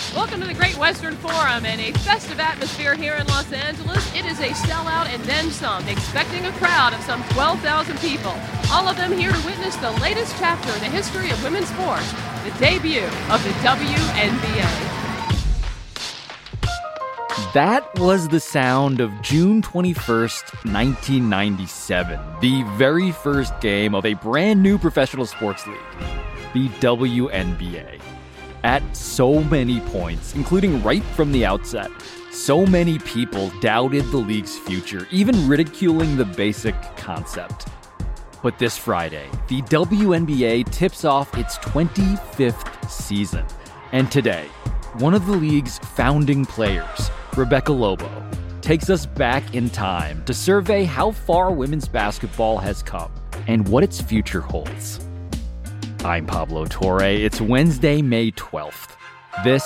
Welcome to the Great Western Forum and a festive atmosphere here in Los Angeles. It is a sellout and then some, expecting a crowd of some 12,000 people. All of them here to witness the latest chapter in the history of women's sports, the debut of the WNBA. That was the sound of June 21st, 1997, the very first game of a brand new professional sports league, the WNBA. At so many points, including right from the outset, so many people doubted the league's future, even ridiculing the basic concept. But this Friday, the WNBA tips off its 25th season. And today, one of the league's founding players, Rebecca Lobo, takes us back in time to survey how far women's basketball has come and what its future holds. I'm Pablo Torre. It's Wednesday, May 12th. This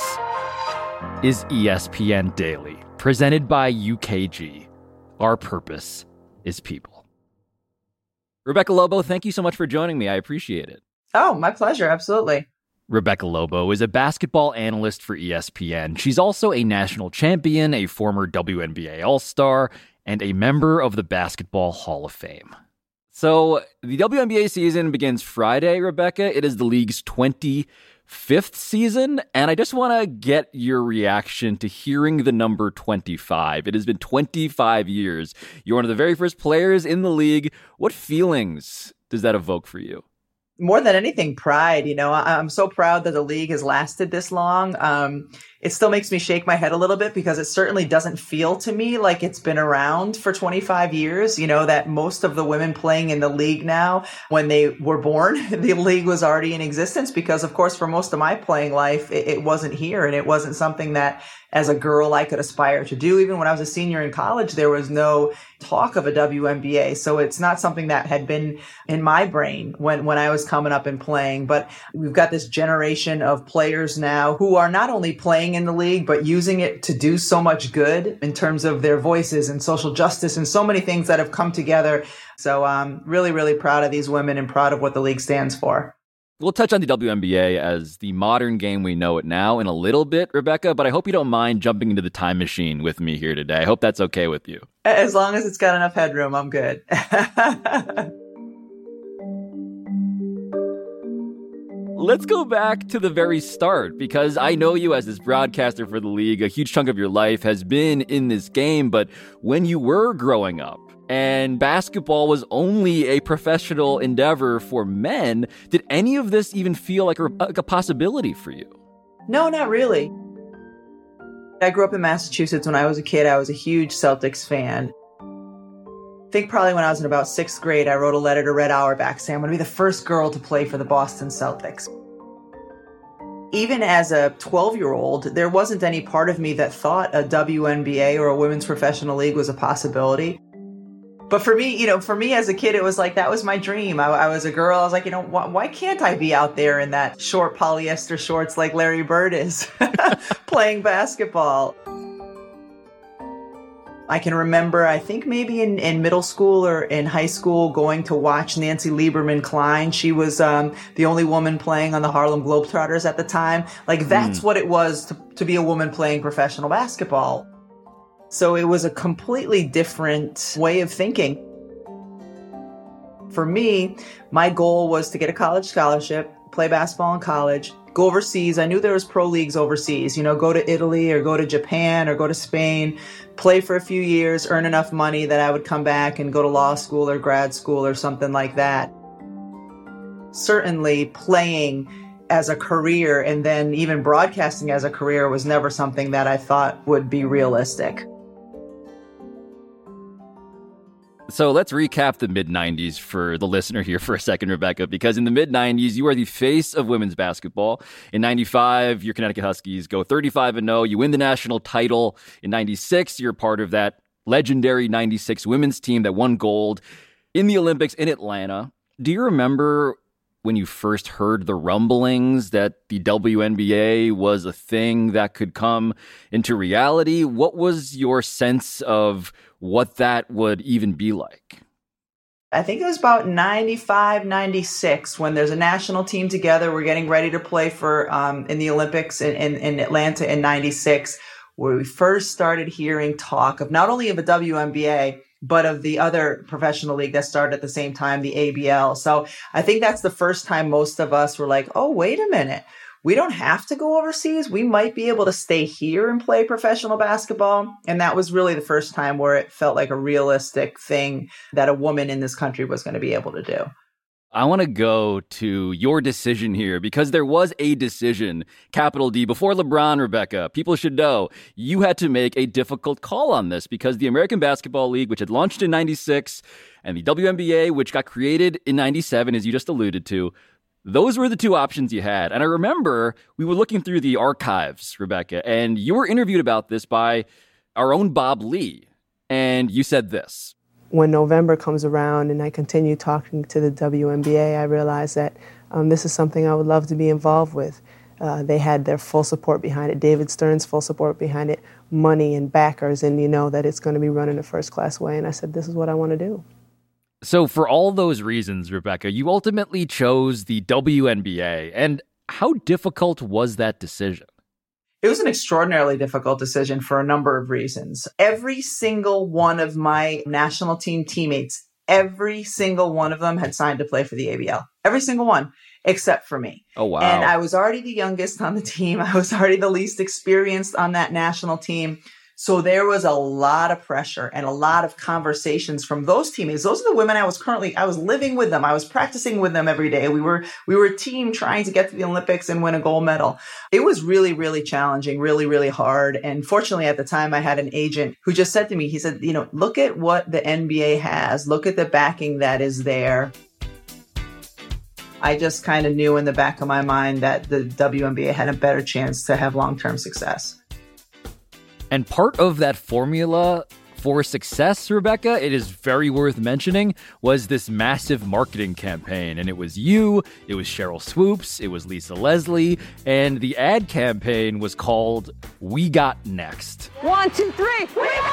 is ESPN Daily, presented by UKG. Our purpose is people. Rebecca Lobo, thank you so much for joining me. I appreciate it. Oh, my pleasure. Absolutely. Rebecca Lobo is a basketball analyst for ESPN. She's also a national champion, a former WNBA All-Star, and a member of the Basketball Hall of Fame. So the WNBA season begins Friday, Rebecca. It is the league's 25th season, and I just want to get your reaction to hearing the number 25. It has been 25 years. You're one of the very first players in the league. What feelings does that evoke for you? More than anything, pride. You know, I'm so proud that the league has lasted this long. It still makes me shake my head a little bit because it certainly doesn't feel to me like it's been around for 25 years. You know, that most of the women playing in the league now, when they were born, the league was already in existence because, of course, for most of my playing life, it wasn't here and it wasn't something that as a girl I could aspire to do. Even when I was a senior in college, there was no talk of a WNBA. So it's not something that had been in my brain when I was coming up and playing. But we've got this generation of players now who are not only playing in the league, but using it to do so much good in terms of their voices and social justice and so many things that have come together. So I'm really, really proud of these women and proud of what the league stands for. We'll touch on the WNBA as the modern game we know it now in a little bit, Rebecca, but I hope you don't mind jumping into the time machine with me here today. I hope that's okay with you. As long as it's got enough headroom, I'm good. Let's go back to the very start, because I know you as this broadcaster for the league. A huge chunk of your life has been in this game, but when you were growing up and basketball was only a professional endeavor for men, did any of this even feel like a possibility for you? No, not really. I grew up in Massachusetts. When I was a kid, I was a huge Celtics fan. I think probably when I was in about 6th grade, I wrote a letter to Red Auerbach saying I'm going to be the first girl to play for the Boston Celtics. Even as a 12-year-old, there wasn't any part of me that thought a WNBA or a women's professional league was a possibility. But for me as a kid, it was like, that was my dream. I was a girl. I was like, why can't I be out there in that short polyester shorts like Larry Bird is playing basketball? I can remember, I think maybe in middle school or in high school, going to watch Nancy Lieberman-Klein. She was the only woman playing on the Harlem Globetrotters at the time. Like, that's what it was to be a woman playing professional basketball. So it was a completely different way of thinking. For me, my goal was to get a college scholarship, play basketball in college, go overseas. I knew there was pro leagues overseas, go to Italy or go to Japan or go to Spain, play for a few years, earn enough money that I would come back and go to law school or grad school or something like that. Certainly playing as a career and then even broadcasting as a career was never something that I thought would be realistic. So let's recap the mid-90s for the listener here for a second, Rebecca, because in the mid-90s, you are the face of women's basketball. In 95, your Connecticut Huskies go 35-0. You win the national title. In 96, you're part of that legendary 96 women's team that won gold in the Olympics in Atlanta. Do you remember when you first heard the rumblings that the WNBA was a thing that could come into reality? What was your sense of what that would even be like? I think it was about 95, 96 when there's a national team together. We're getting ready to play for in the Olympics in Atlanta in 96, where we first started hearing talk of not only of a WNBA, but of the other professional league that started at the same time, the ABL. So I think that's the first time most of us were like, oh, wait a minute. We don't have to go overseas. We might be able to stay here and play professional basketball. And that was really the first time where it felt like a realistic thing that a woman in this country was going to be able to do. I want to go to your decision here because there was a decision, capital D, before LeBron, Rebecca. People should know you had to make a difficult call on this because the American Basketball League, which had launched in 96, and the WNBA, which got created in 97, as you just alluded to, those were the two options you had. And I remember we were looking through the archives, Rebecca, and you were interviewed about this by our own Bob Lee. And you said this. When November comes around and I continue talking to the WNBA, I realize that this is something I would love to be involved with. They had their full support behind it, David Stern's full support behind it, money and backers, and you know that it's going to be run in a first-class way. And I said, this is what I want to do. So for all those reasons, Rebecca, you ultimately chose the WNBA. And how difficult was that decision? It was an extraordinarily difficult decision for a number of reasons. Every single one of my national team teammates, every single one of them had signed to play for the ABL. Every single one, except for me. Oh, wow. And I was already the youngest on the team. I was already the least experienced on that national team. So there was a lot of pressure and a lot of conversations from those teammates. Those are the women I was living with them. I was practicing with them every day. We were a team trying to get to the Olympics and win a gold medal. It was really, really challenging, really, really hard. And fortunately at the time I had an agent who just said to me, he said, look at what the NBA has. Look at the backing that is there. I just kind of knew in the back of my mind that the WNBA had a better chance to have long-term success. And part of that formula for success, Rebecca, it is very worth mentioning, was this massive marketing campaign. And it was you, it was Sheryl Swoopes, it was Lisa Leslie, and the ad campaign was called We Got Next. 1, 2, 3, We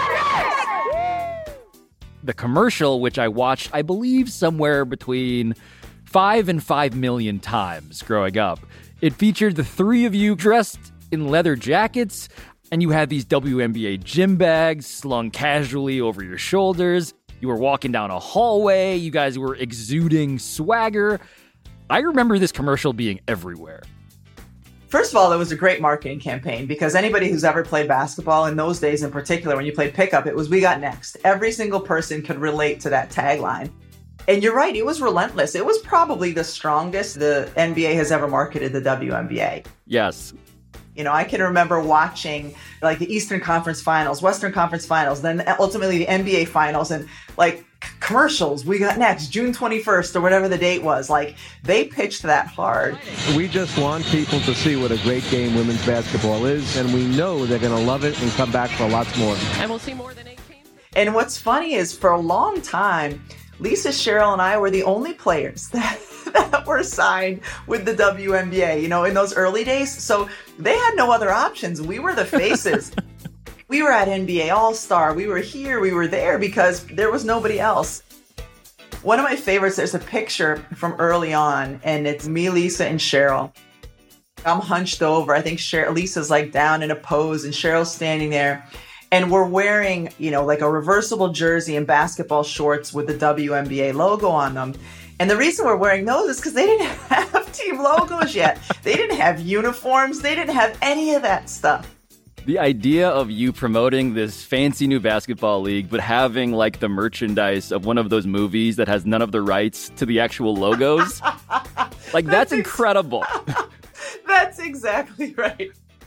Got Next! The commercial, which I watched, I believe, somewhere between 5 and 5 million times growing up, it featured the three of you dressed in leather jackets, and you had these WNBA gym bags slung casually over your shoulders. You were walking down a hallway. You guys were exuding swagger. I remember this commercial being everywhere. First of all, it was a great marketing campaign because anybody who's ever played basketball in those days in particular, when you played pickup, it was We Got Next. Every single person could relate to that tagline. And you're right, it was relentless. It was probably the strongest the NBA has ever marketed the WNBA. Yes. I can remember watching like the Eastern Conference Finals, Western Conference Finals, then ultimately the NBA Finals, and like commercials. We Got Next, June 21st or whatever the date was. Like they pitched that hard. We just want people to see what a great game women's basketball is, and we know they're going to love it and come back for lots more. And we'll see more than 8 games. And what's funny is for a long time, Lisa, Sheryl, and I were the only players that were signed with the WNBA, in those early days. So they had no other options. We were the faces. We were at NBA All-Star. We were here. We were there because there was nobody else. One of my favorites, there's a picture from early on, and it's me, Lisa, and Sheryl. I'm hunched over. I think Lisa's like down in a pose, and Cheryl's standing there. And we're wearing, like a reversible jersey and basketball shorts with the WNBA logo on them. And the reason we're wearing those is because they didn't have team logos yet. They didn't have uniforms. They didn't have any of that stuff. The idea of you promoting this fancy new basketball league, but having like the merchandise of one of those movies that has none of the rights to the actual logos, like that's incredible. That's exactly right.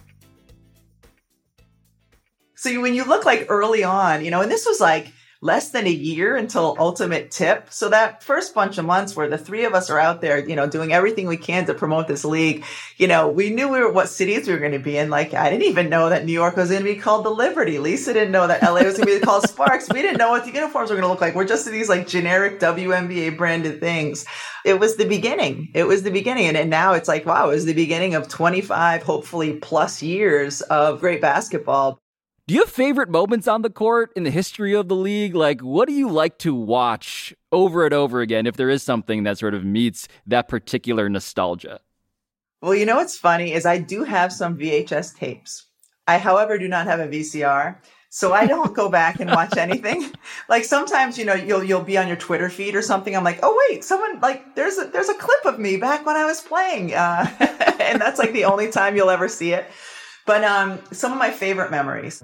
So when you look like early on, and this was like less than a year until Ultimate Tip. So that first bunch of months where the three of us are out there, doing everything we can to promote this league, we knew what cities we were going to be in. Like, I didn't even know that New York was going to be called the Liberty. Lisa didn't know that LA was going to be called Sparks. We didn't know what the uniforms were going to look like. We're just these like generic WNBA branded things. It was the beginning. And now it's like, wow, it was the beginning of 25, hopefully plus years of great basketball. Do you have favorite moments on the court in the history of the league? Like, what do you like to watch over and over again if there is something that sort of meets that particular nostalgia? Well, you know what's funny is I do have some VHS tapes. I, however, do not have a VCR. So I don't go back and watch anything. Like sometimes, you know, you'll be on your Twitter feed or something. I'm like, oh wait, someone like there's a clip of me back when I was playing, and that's like the only time you'll ever see it. But some of my favorite memories,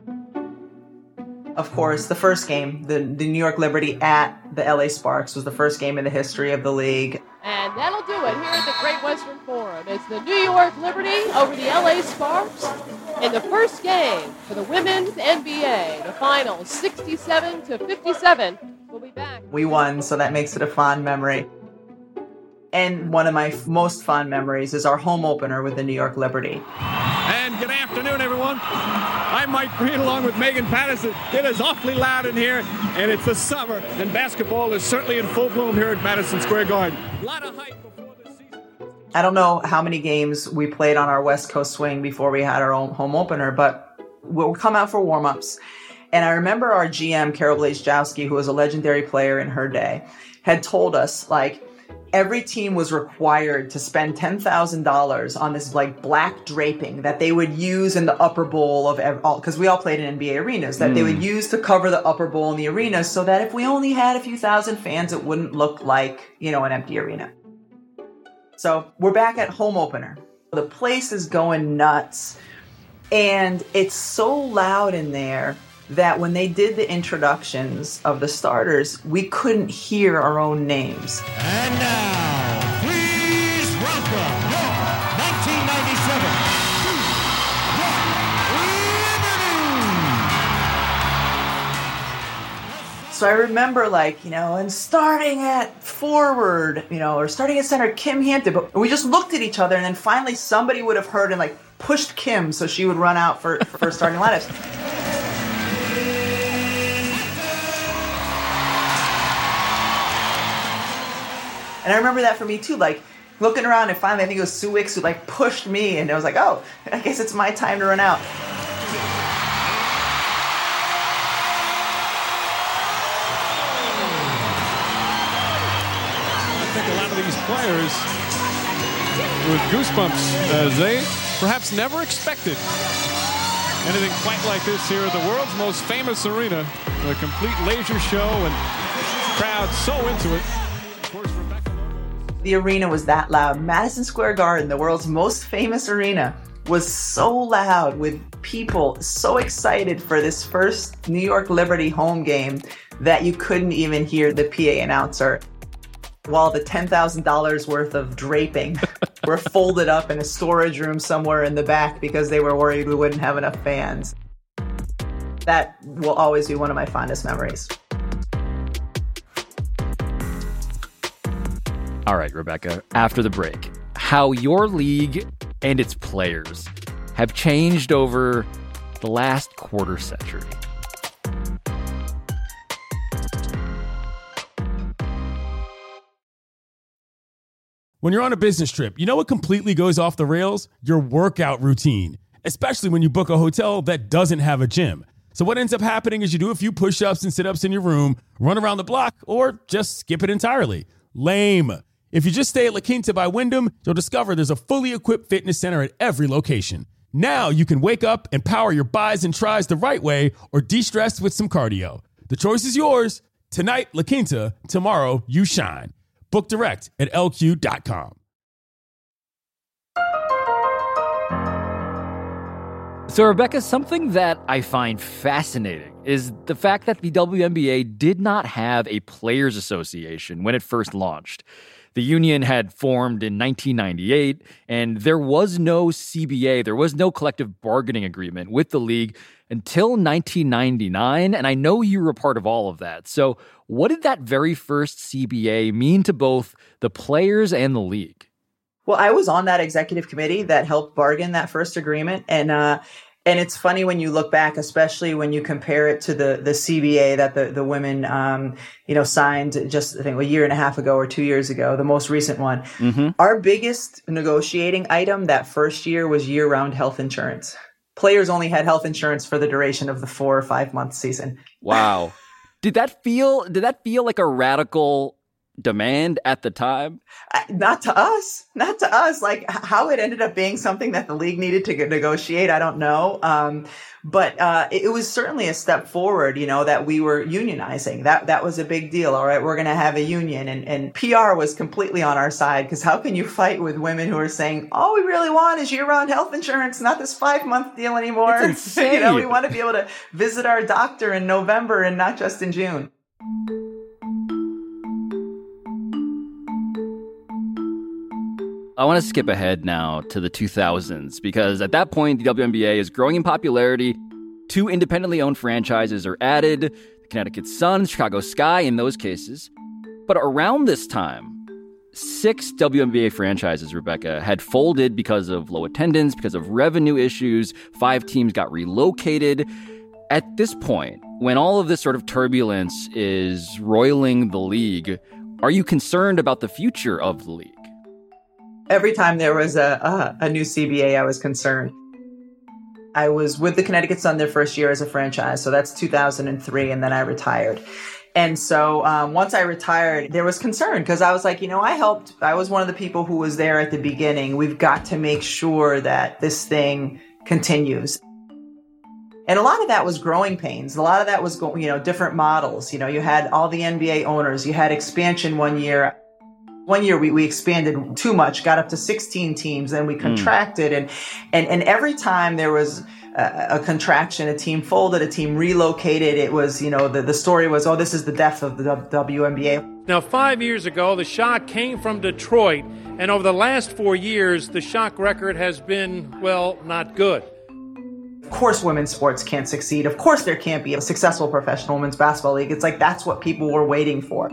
of course, the first game, the New York Liberty at the LA Sparks was the first game in the history of the league. And that'll do it here at the Great Western Forum. It's the New York Liberty over the LA Sparks in the first game for the women's NBA. The final 67-57. We'll be back. We won, so that makes it a fond memory. And one of my most fond memories is our home opener with the New York Liberty. And good afternoon, everyone. I'm Mike Green along with Megan Patterson. It is awfully loud in here, and it's the summer, and basketball is certainly in full bloom here at Madison Square Garden. A lot of hype before this season. I don't know how many games we played on our West Coast swing before we had our own home opener, but we'll come out for warm-ups. And I remember our GM, Carol Blazejowski, who was a legendary player in her day, had told us, like, every team was required to spend $10,000 on this like black draping that they would use in the upper bowl of all, because we all played in NBA arenas, that they would use to cover the upper bowl in the arena so that if we only had a few thousand fans, it wouldn't look like, you know, an empty arena. So we're back at home opener. The place is going nuts, and it's so loud in there that when they did the introductions of the starters, we couldn't hear our own names. And now, please welcome your 1997 Liberty. So I remember, like, you know, and starting at forward, you know, or starting at center, Kim Hampton. But we just looked at each other, and then finally somebody would have heard and, like, pushed Kim so she would run out for starting lineups. And I remember that for me too, like looking around and finally I think it was Sue Wicks who like pushed me, and I was like, oh, I guess it's my time to run out. I think a lot of these players with goosebumps as they perhaps never expected anything quite like this here at the world's most famous arena. A complete laser show and crowd so into it. Of course, the arena was that loud. Madison Square Garden, the world's most famous arena, was so loud with people so excited for this first New York Liberty home game that you couldn't even hear the PA announcer. While the $10,000 worth of draping were folded up in a storage room somewhere in the back because they were worried we wouldn't have enough fans. That will always be one of my fondest memories. All right, Rebecca, after the break, how your league and its players have changed over the last quarter century. When you're on a business trip, you know what completely goes off the rails? Your workout routine, especially when you book a hotel that doesn't have a gym. So what ends up happening is you do a few push-ups and sit-ups in your room, run around the block, or just skip it entirely. Lame. If you just stay at La Quinta by Wyndham, you'll discover there's a fully equipped fitness center at every location. Now you can wake up and power your bis and tris the right way or de-stress with some cardio. The choice is yours. Tonight, La Quinta. Tomorrow, you shine. Book direct at lq.com. So, Rebecca, something that I find fascinating is the fact that the WNBA did not have a players' association when it first launched. The union had formed in 1998, and there was no CBA, there was no collective bargaining agreement with the league until 1999, and I know you were a part of all of that. So what did that very first CBA mean to both the players and the league? Well, I was on that executive committee that helped bargain that first agreement, and it's funny when you look back, especially when you compare it to the CBA that the women, signed just, I think, a year and a half ago or 2 years ago, the most recent one. Mm-hmm. Our biggest negotiating item that first year was year-round health insurance. Players only had health insurance for the duration of the 4 or 5 month season. Wow. Did that feel like a radical demand at the time? Not to us. Like how it ended up being something that the league needed to negotiate, I don't know. But it was certainly a step forward, that we were unionizing. That was a big deal. All right, we're going to have a union, and PR was completely on our side, because how can you fight with women who are saying, all we really want is year-round health insurance, not this 5-month deal anymore. It's insane. We want to be able to visit our doctor in November and not just in June. I want to skip ahead now to the 2000s, because at that point, the WNBA is growing in popularity. 2 independently owned franchises are added, the Connecticut Sun, Chicago Sky in those cases. But around this time, 6 WNBA franchises, Rebecca, had folded because of low attendance, because of revenue issues. 5 teams got relocated. At this point, when all of this sort of turbulence is roiling the league, are you concerned about the future of the league? Every time there was a new CBA, I was concerned. I was with the Connecticut Sun their first year as a franchise, so that's 2003, and then I retired. And so once I retired, there was concern, because I was like, I was one of the people who was there at the beginning. We've got to make sure that this thing continues. And a lot of that was growing pains. A lot of that was, different models. You had all the NBA owners. You had expansion one year. One year we expanded too much, got up to 16 teams, then we contracted. And every time there was a contraction, a team folded, a team relocated. It was, the story was, this is the death of the WNBA. Now, 5 years ago, the Shock came from Detroit. And over the last 4 years, the Shock record has been, not good. Of course, women's sports can't succeed. Of course, there can't be a successful professional women's basketball league. It's like that's what people were waiting for.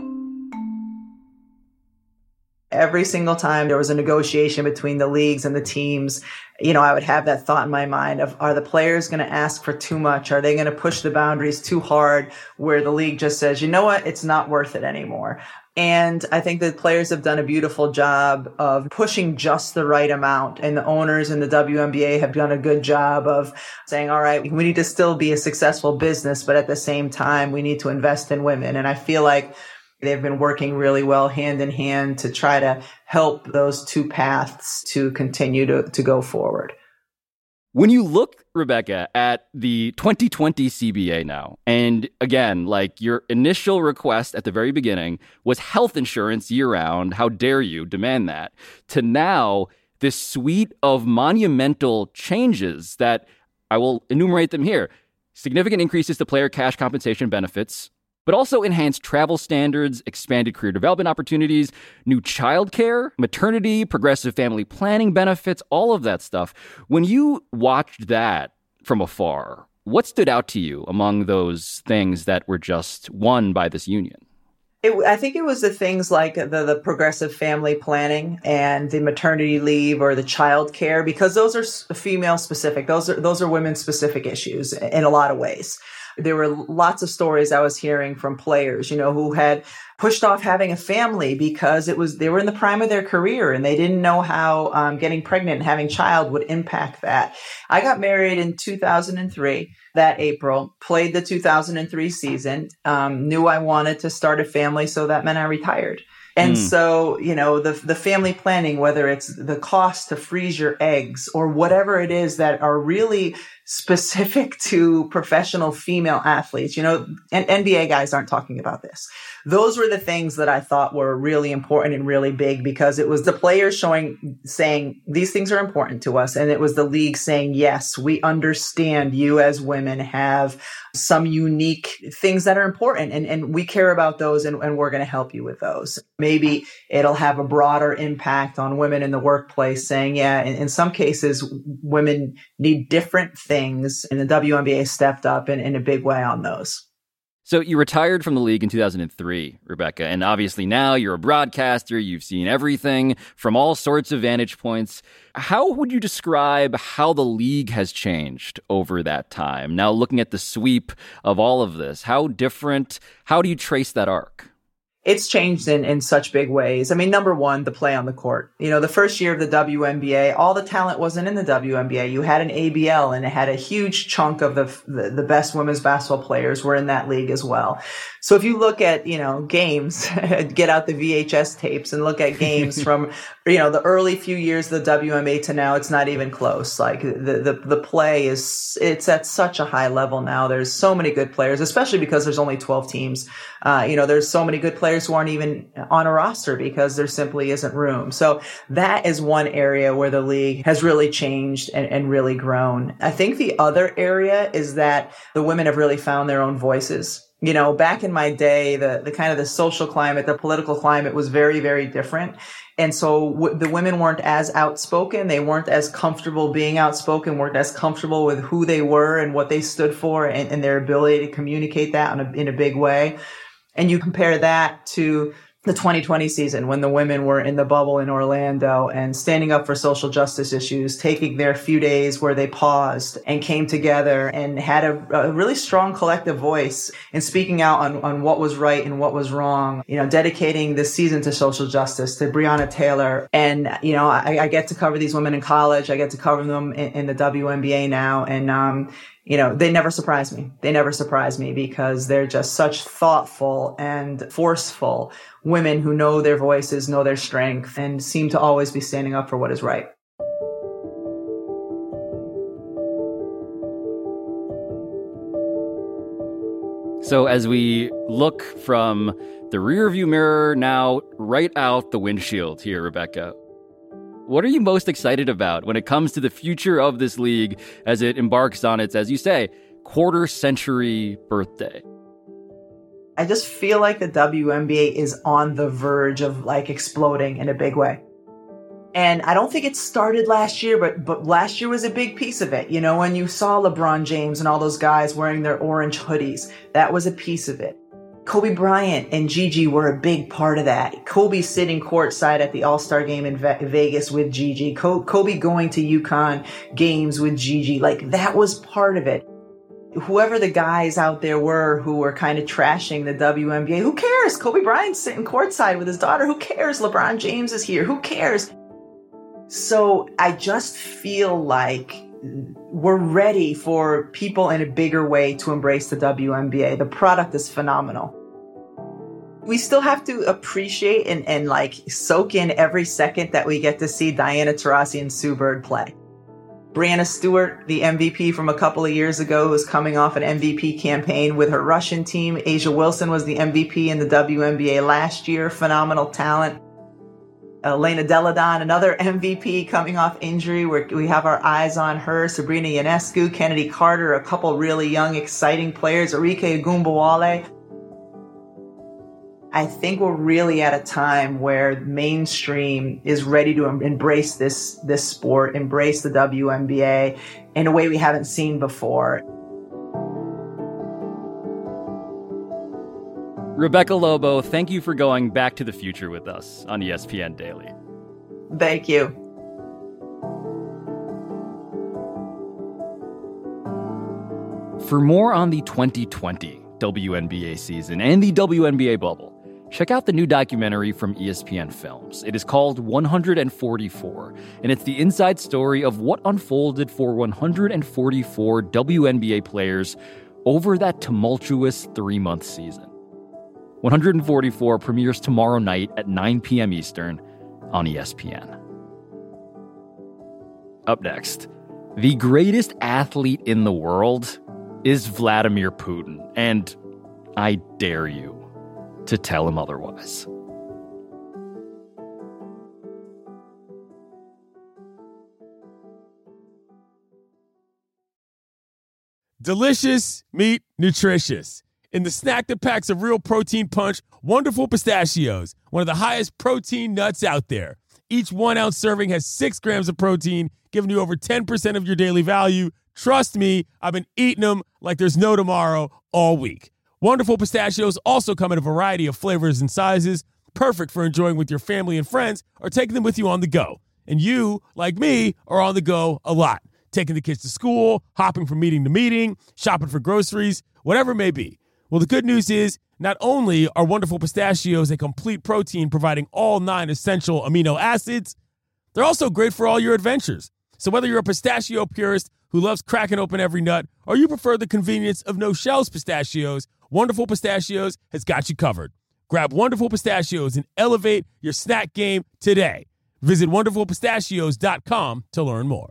Every single time there was a negotiation between the leagues and the teams, I would have that thought in my mind of, are the players going to ask for too much? Are they going to push the boundaries too hard, where the league just says, you know what, it's not worth it anymore? And I think the players have done a beautiful job of pushing just the right amount. And the owners in the WNBA have done a good job of saying, all right, we need to still be a successful business, but at the same time, we need to invest in women. And I feel like they've been working really well hand in hand to try to help those 2 paths to continue to go forward. When you look, Rebecca, at the 2020 CBA now, and again, like your initial request at the very beginning was health insurance year-round, how dare you demand that, to now this suite of monumental changes that I will enumerate them here. Significant increases to player cash compensation benefits, but also enhanced travel standards, expanded career development opportunities, new childcare, maternity, progressive family planning benefits, all of that stuff. When you watched that from afar, what stood out to you among those things that were just won by this union? I think it was the things like the progressive family planning and the maternity leave or the childcare, because those are female specific. Those are women specific issues in a lot of ways. There were lots of stories I was hearing from players, who had pushed off having a family because they were in the prime of their career and they didn't know how getting pregnant and having a child would impact that. I got married in 2003, that April, played the 2003 season, knew I wanted to start a family, so that meant I retired. And so, the family planning, whether it's the cost to freeze your eggs or whatever it is that are really specific to professional female athletes, and NBA guys aren't talking about this. Those were the things that I thought were really important and really big, because it was the players saying these things are important to us. And it was the league saying, yes, we understand you as women have some unique things that are important and we care about those and we're going to help you with those. Maybe it'll have a broader impact on women in the workplace, saying, yeah, in some cases, women need different things, and the WNBA stepped up in a big way on those. So you retired from the league in 2003, Rebecca, and obviously now you're a broadcaster. You've seen everything from all sorts of vantage points. How would you describe how the league has changed over that time? Now looking at the sweep of all of this, how do you trace that arc? It's changed in such big ways. I mean, number one, the play on the court. The first year of the WNBA, all the talent wasn't in the WNBA. You had an ABL, and it had a huge chunk of the best women's basketball players were in that league as well. So if you look at, games, get out the VHS tapes and look at games from, the early few years of the WNBA to now, it's not even close. Like the play it's at such a high level now. There's so many good players, especially because there's only 12 teams. There's so many good players who aren't even on a roster because there simply isn't room. So that is one area where the league has really changed and really grown. I think the other area is that the women have really found their own voices. Back in my day, the kind of the social climate, the political climate was very, very different. And so the women weren't as outspoken. They weren't as comfortable being outspoken, weren't as comfortable with who they were and what they stood for and their ability to communicate that in a big way. And you compare that to the 2020 season when the women were in the bubble in Orlando and standing up for social justice issues, taking their few days where they paused and came together and had a really strong collective voice and speaking out on what was right and what was wrong, dedicating this season to social justice, to Breonna Taylor. And, I get to cover these women in college. I get to cover them in the WNBA now. And, they never surprise me. They never surprise me because they're just such thoughtful and forceful women who know their voices, know their strength, and seem to always be standing up for what is right. So as we look from the rearview mirror now right out the windshield here, Rebecca, what are you most excited about when it comes to the future of this league as it embarks on its, as you say, quarter-century birthday? I just feel like the WNBA is on the verge of exploding in a big way. And I don't think it started last year, but last year was a big piece of it. When you saw LeBron James and all those guys wearing their orange hoodies, that was a piece of it. Kobe Bryant and Gigi were a big part of that. Kobe sitting courtside at the All-Star game in Vegas with Gigi. Kobe going to UConn games with Gigi. That was part of it. Whoever the guys out there were who were kind of trashing the WNBA, who cares? Kobe Bryant's sitting courtside with his daughter. Who cares? LeBron James is here. Who cares? So I just feel like we're ready for people in a bigger way to embrace the WNBA. The product is phenomenal. We still have to appreciate and soak in every second that we get to see Diana Taurasi and Sue Bird play. Brianna Stewart, the MVP from a couple of years ago, was coming off an MVP campaign with her Russian team. Asia Wilson was the MVP in the WNBA last year. Phenomenal talent. Elena Delle Donne, another MVP coming off injury, where we have our eyes on her. Sabrina Ionescu, Kennedy Carter, a couple really young, exciting players. Arike Ogunbowale. I think we're really at a time where mainstream is ready to embrace this sport, embrace the WNBA in a way we haven't seen before. Rebecca Lobo, thank you for going back to the future with us on ESPN Daily. Thank you. For more on the 2020 WNBA season and the WNBA bubble, check out the new documentary from ESPN Films. It is called 144, and it's the inside story of what unfolded for 144 WNBA players over that tumultuous 3-month season. 144 premieres tomorrow night at 9 p.m. Eastern on ESPN. Up next, the greatest athlete in the world is Vladimir Putin, and I dare you to tell him otherwise. Delicious meat, nutritious. In the snack that packs a real protein punch, Wonderful Pistachios, one of the highest protein nuts out there. Each 1-ounce serving has 6 grams of protein, giving you over 10% of your daily value. Trust me, I've been eating them like there's no tomorrow all week. Wonderful Pistachios also come in a variety of flavors and sizes, perfect for enjoying with your family and friends or taking them with you on the go. And you, like me, are on the go a lot, taking the kids to school, hopping from meeting to meeting, shopping for groceries, whatever it may be. Well, the good news is Not only are Wonderful Pistachios a complete protein providing all 9 essential amino acids, they're also great for all your adventures. So whether you're a pistachio purist who loves cracking open every nut, or you prefer the convenience of no-shells pistachios, Wonderful Pistachios has got you covered. Grab Wonderful Pistachios and elevate your snack game today. Visit WonderfulPistachios.com to learn more.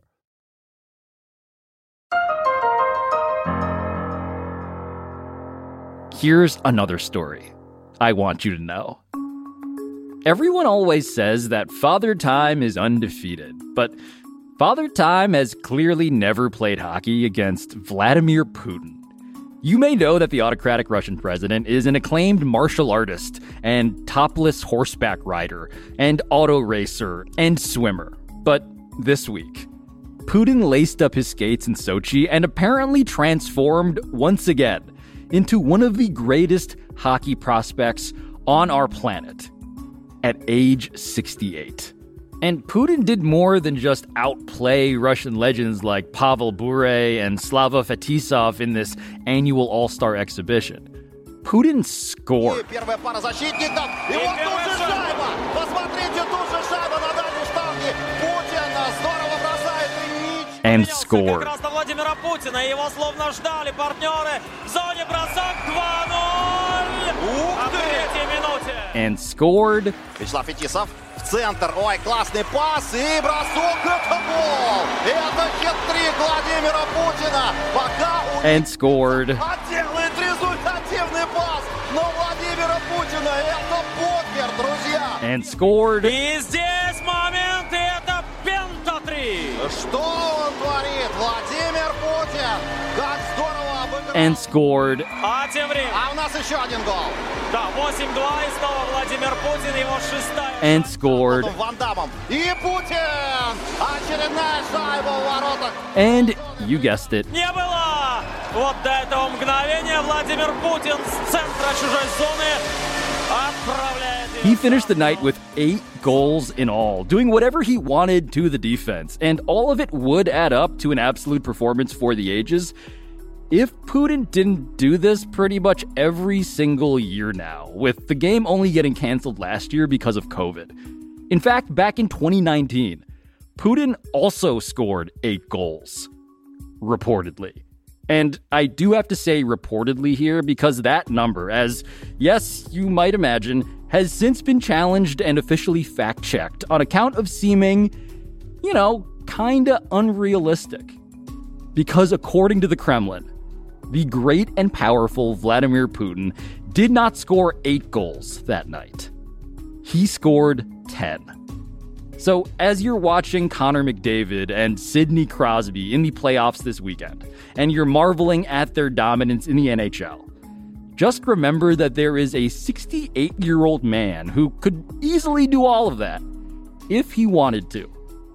Here's another story I want you to know. Everyone always says that Father Time is undefeated, but Father Time has clearly never played hockey against Vladimir Putin. You may know that the autocratic Russian president is an acclaimed martial artist and topless horseback rider and auto racer and swimmer. But this week, Putin laced up his skates in Sochi and apparently transformed once again into one of the greatest hockey prospects on our planet at age 68. And Putin did more than just outplay Russian legends like Pavel Bure and Slava Fetisov in this annual All-Star exhibition. Putin scored. And scored. And scored. Центр. Ой, классный пас и бросок. Это гол. Это хет-трик Владимира Путина. Пока у And scored. делает результативный пас. Но Владимира Путина это покер, друзья. And scored. И здесь момент, и это пентатрик. Что он творит? Владимир Путин. Как здорово обыграл. And scored. А тем временем. А у нас еще один гол. Да, 8-2, и снова Владимир Путин, его шестая. And scored. Ван Дамом. И Путин! Очередная шайба в воротах. And, you guessed it. Не было! Вот до этого мгновения Владимир Путин с центра чужой зоны отправляет. He finished the night with 8 goals in all, doing whatever he wanted to the defense, and all of it would add up to an absolute performance for the ages. If Putin didn't do this pretty much every single year now, with the game only getting canceled last year because of COVID. In fact, back in 2019, Putin also scored 8 goals, reportedly. And I do have to say reportedly here because that number, as, yes, you might imagine, has since been challenged and officially fact-checked on account of seeming, kinda unrealistic. Because according to the Kremlin, the great and powerful Vladimir Putin did not score 8 goals that night. He scored 10. So as you're watching Connor McDavid and Sidney Crosby in the playoffs this weekend, and you're marveling at their dominance in the NHL, just remember that there is a 68-year-old man who could easily do all of that if he wanted to.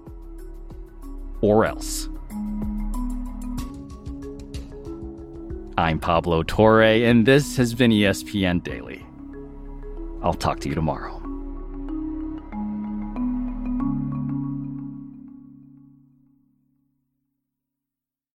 Or else. I'm Pablo Torre, and this has been ESPN Daily. I'll talk to you tomorrow.